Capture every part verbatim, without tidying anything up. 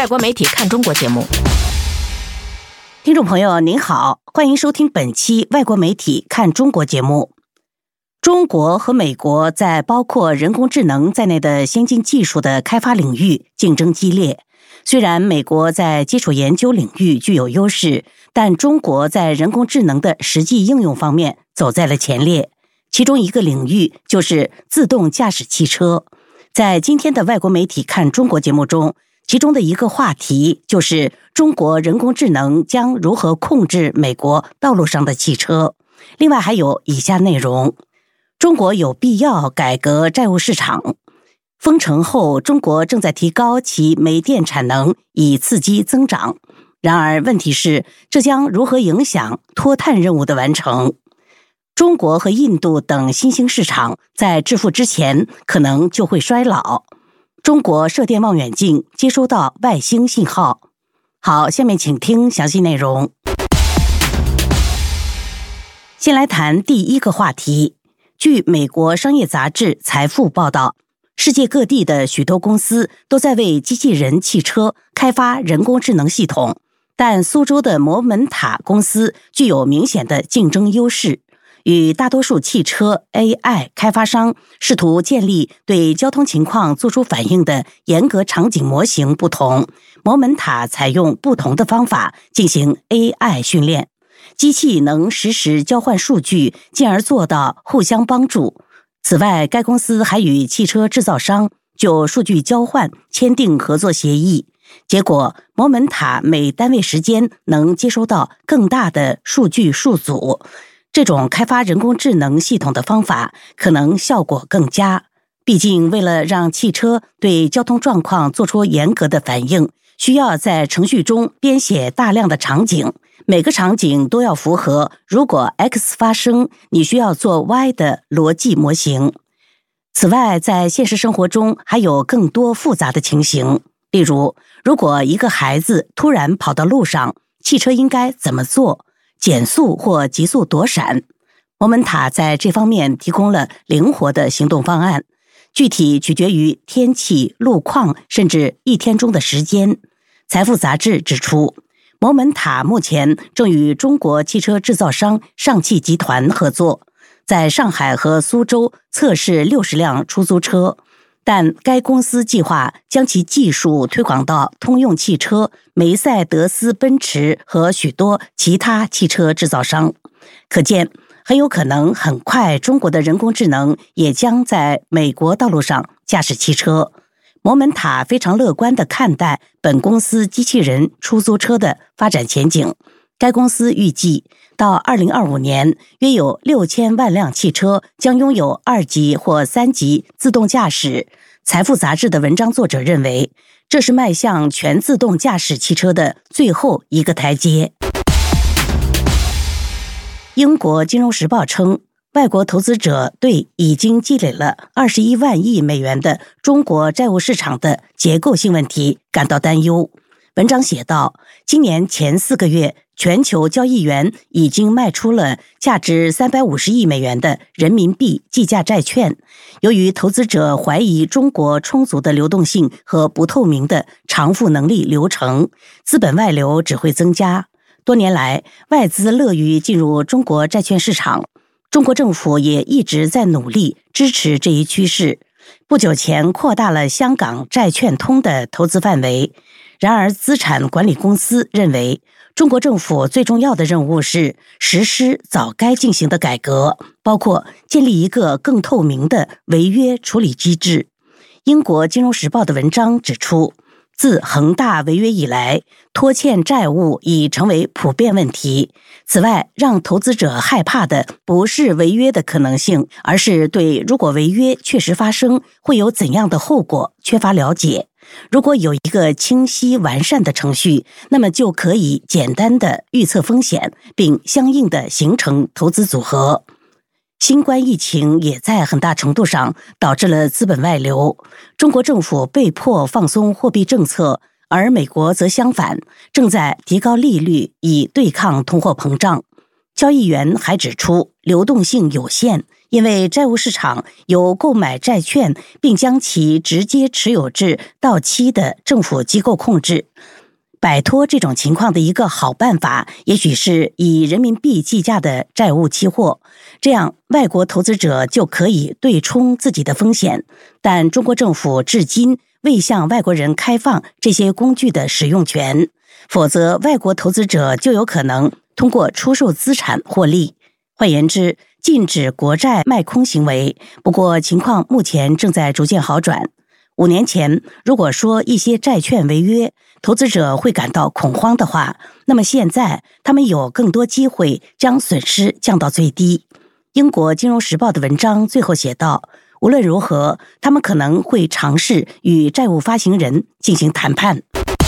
外国媒体看中国节目。 听众朋友您好，欢迎收听本期外国媒体看中国节目。中国和美国在包括人工智能在内的先进技术的开发领域竞争激烈。虽然美国在基础研究领域具有优势，但中国在人工智能的实际应用方面走在了前列。其中一个领域就是自动驾驶汽车。在今天的外国媒体看中国节目中，其中的一个话题就是中国人工智能将如何控制美国道路上的汽车。另外还有以下内容：中国有必要改革债务市场。封城后，中国正在提高其煤电产能，以刺激增长。然而，问题是这将如何影响脱碳任务的完成？中国和印度等新兴市场在致富之前可能就会衰老。中国射电望远镜接收到外星信号。好，下面请听详细内容。先来谈第一个话题。据美国商业杂志《财富》报道，世界各地的许多公司都在为机器人汽车开发人工智能系统，但苏州的摩门塔公司具有明显的竞争优势。与大多数汽车 A I 开发商试图建立对交通情况做出反应的严格场景模型不同，摩门塔采用不同的方法进行 A I 训练。机器能实时交换数据，进而做到互相帮助。此外，该公司还与汽车制造商就数据交换签订合作协议。结果，摩门塔每单位时间能接收到更大的数据数组。这种开发人工智能系统的方法可能效果更佳。毕竟，为了让汽车对交通状况做出严格的反应，需要在程序中编写大量的场景，每个场景都要符合如果 X 发生，你需要做 Y 的逻辑模型。此外，在现实生活中还有更多复杂的情形，例如，如果一个孩子突然跑到路上，汽车应该怎么做？减速或急速躲闪。摩门塔在这方面提供了灵活的行动方案，具体取决于天气、路况，甚至一天中的时间。财富杂志指出，摩门塔目前正与中国汽车制造商上汽集团合作，在上海和苏州测试六十辆出租车，但该公司计划将其技术推广到通用汽车、梅赛德斯奔驰和许多其他汽车制造商。可见，很有可能很快中国的人工智能也将在美国道路上驾驶汽车。摩门塔非常乐观地看待本公司机器人出租车的发展前景。该公司预计到二零二五年，约有六千万辆汽车将拥有二级或三级自动驾驶。财富杂志的文章作者认为，这是迈向全自动驾驶汽车的最后一个台阶。英国金融时报称，外国投资者对已经积累了二十一万亿美元的中国债务市场的结构性问题感到担忧。文章写道，今年前四个月，全球交易员已经卖出了价值三百五十亿美元的人民币计价债券。由于投资者怀疑中国充足的流动性和不透明的偿付能力流程，资本外流只会增加。多年来，外资乐于进入中国债券市场，中国政府也一直在努力支持这一趋势。不久前扩大了香港债券通的投资范围。然而，资产管理公司认为，中国政府最重要的任务是实施早该进行的改革，包括建立一个更透明的违约处理机制。英国金融时报的文章指出，自恒大违约以来，拖欠债务已成为普遍问题。此外，让投资者害怕的不是违约的可能性，而是对如果违约确实发生，会有怎样的后果缺乏了解。如果有一个清晰完善的程序，那么就可以简单的预测风险，并相应的形成投资组合。新冠疫情也在很大程度上导致了资本外流，中国政府被迫放松货币政策，而美国则相反，正在提高利率以对抗通货膨胀。交易员还指出，流动性有限， 因为债务市场由购买债券并将其直接持有至到期的政府机构控制。摆脱这种情况的一个好办法，也许是以人民币计价的债务期货，这样外国投资者就可以对冲自己的风险。但中国政府至今未向外国人开放这些工具的使用权，否则外国投资者就有可能通过出售资产获利。换言之，禁止国债卖空行为。不过情况目前正在逐渐好转。五年前，如果说一些债券违约，投资者会感到恐慌的话，那么现在他们有更多机会将损失降到最低。英国金融时报的文章最后写道，无论如何，他们可能会尝试与债务发行人进行谈判。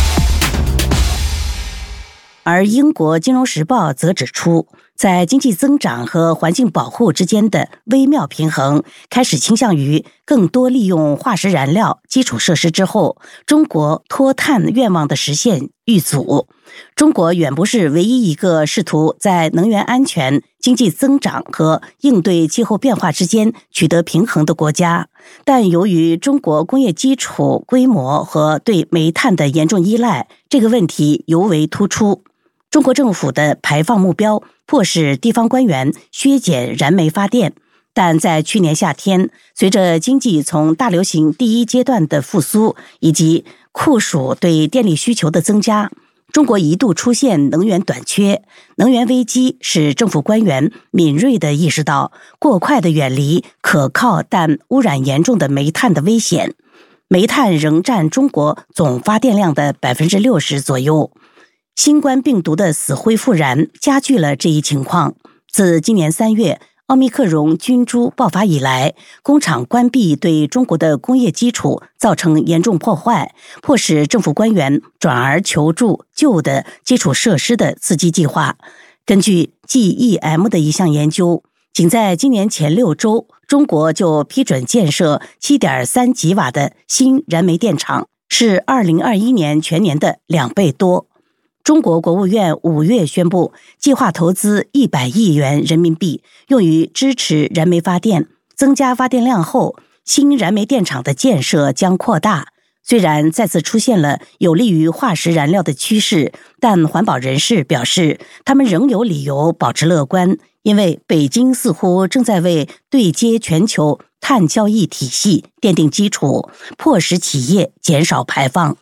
而英国金融时报则指出，在经济增长和环境保护之间的微妙平衡开始倾向于更多利用化石燃料基础设施之后，中国脱碳愿望的实现遇阻。中国远不是唯一一个试图在能源安全、经济增长和应对气候变化之间取得平衡的国家，但由于中国工业基础规模和对煤炭的严重依赖，这个问题尤为突出。中国政府的排放目标迫使地方官员削减燃煤发电，但在去年夏天，随着经济从大流行第一阶段的复苏以及酷暑对电力需求的增加，中国一度出现能源短缺。能源危机使政府官员敏锐地意识到过快地远离可靠但污染严重的煤炭的危险。煤炭仍占中国总发电量的 百分之六十 左右。新冠病毒的死灰复燃加剧了这一情况。自今年三月奥密克戎菌株爆发以来，工厂关闭对中国的工业基础造成严重破坏，迫使政府官员转而求助旧的基础设施的刺激计划。根据 G E M 的一项研究，仅在今年前六周，中国就批准建设 七点三吉瓦的新燃煤电厂，是二零二一年全年的两倍多。中国国务院五月宣布，计划投资一百亿元人民币，用于支持燃煤发电。增加发电量后，新燃煤电厂的建设将扩大。虽然再次出现了有利于化石燃料的趋势，但环保人士表示，他们仍有理由保持乐观，因为北京似乎正在为对接全球碳交易体系奠定基础，迫使企业减少排放。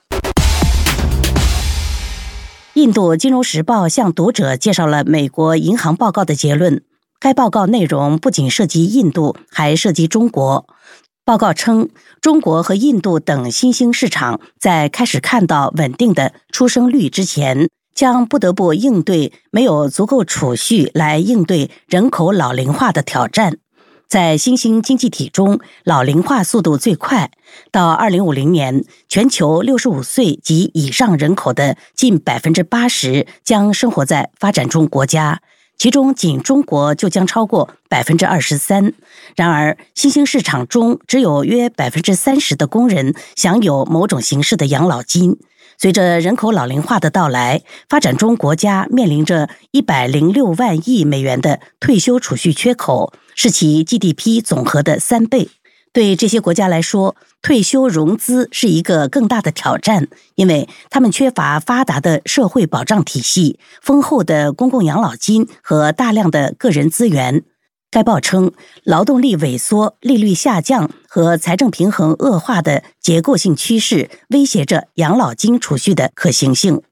印度金融时报向读者介绍了美国银行报告的结论。该报告内容不仅涉及印度，还涉及中国。报告称，中国和印度等新兴市场在开始看到稳定的出生率之前，将不得不应对没有足够储蓄来应对人口老龄化的挑战。在新兴经济体中，老龄化速度最快。到二零五零年，全球六十五岁及以上人口的近 百分之八十 将生活在发展中国家，其中仅中国就将超过 百分之二十三。然而，新兴市场中只有约 百分之三十 的工人享有某种形式的养老金。随着人口老龄化的到来，发展中国家面临着一百零六万亿美元的退休储蓄缺口，是其 G D P 总和的三倍。对这些国家来说，退休融资是一个更大的挑战，因为他们缺乏发达的社会保障体系、丰厚的公共养老金和大量的个人资源。该报称，劳动力萎缩、利率下降和财政平衡恶化的结构性趋势威胁着养老金储蓄的可行性。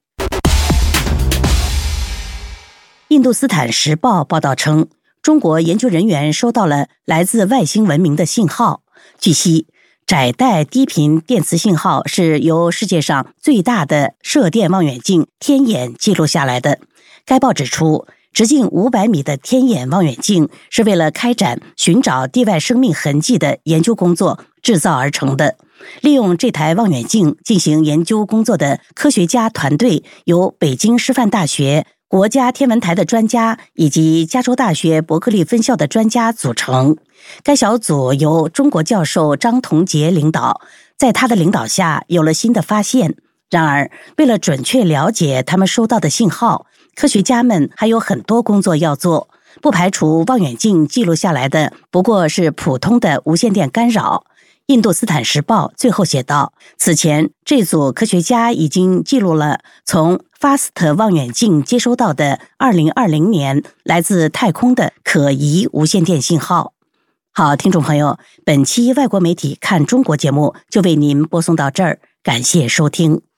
印度斯坦时报报道称，中国研究人员收到了来自外星文明的信号。据悉，窄带低频电磁信号是由世界上最大的射电望远镜天眼记录下来的。该报指出，直径五百米的天眼望远镜是为了开展寻找地外生命痕迹的研究工作制造而成的。利用这台望远镜进行研究工作的科学家团队由北京师范大学、国家天文台的专家以及加州大学伯克利分校的专家组成。该小组由中国教授张同杰领导，在他的领导下有了新的发现。然而，为了准确了解他们收到的信号，科学家们还有很多工作要做。 不排除望远镜记录下来的不过是普通的无线电干扰。印度斯坦时报最后写道，此前这组科学家已经记录了从 FAST 望远镜接收到的二零二零年来自太空的可疑无线电信号。好，听众朋友，本期外国媒体看中国节目就为您播送到这儿，感谢收听。